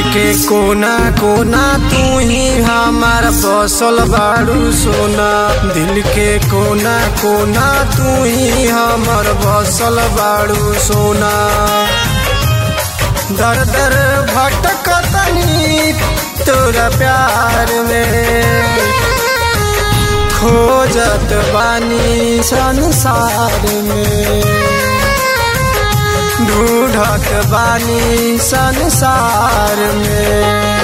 के कोना कोना तू ही हमार बसल बाड़ू सोना। दिल के कोना कोना तू ही हमार बसल बाड़ू सोना। दर दर भटकतनी तोरा प्यार में, खोजत बानी संसार में, ढूंढत बानी संसार में।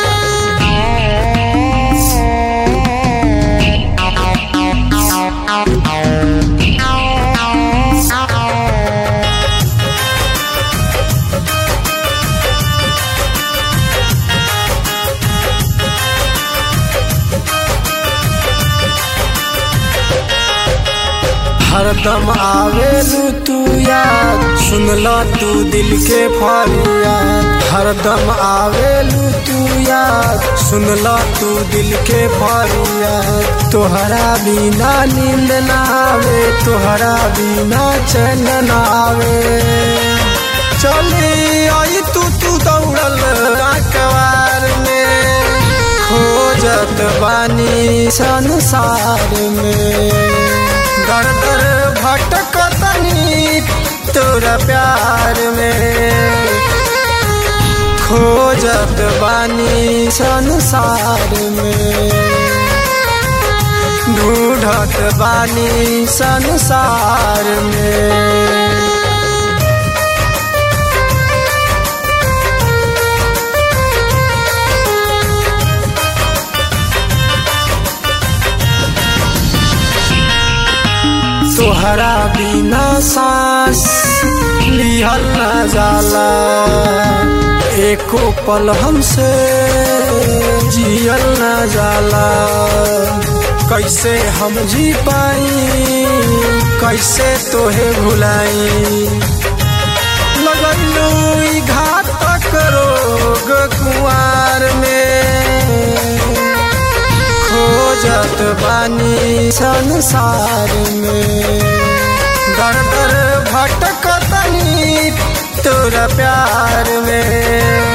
हरदम आवेलू तू याद, सुनला तू दिल के फरियाद। हरदम आवेलू तू याद, सुनला तू दिल के फरियाद। तोहरा बिना नींद ना आवे, तोहरा बिना चैन ना आवे। चली आई तू दौड़ल अखबार में, खोजत बानी संसार में। दर दर भटकतनी तोरा प्यार में, खोजत बानी संसार में, ढूंढत बानी संसार में। तोहरा बिना सांस लिहल न जाला, एको पल हमसे जियल न जाला। कैसे हम जी पाई, कैसे तोहे भुलाई। लगलू घातक रोग कुंवार में, खोजत बानी संसार में। दर दर भटकतनी तोरा प्यार में,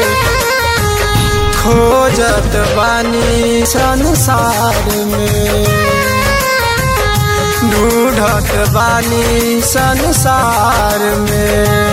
खोजत बानी संसार में, ढूंढत बानी संसार में।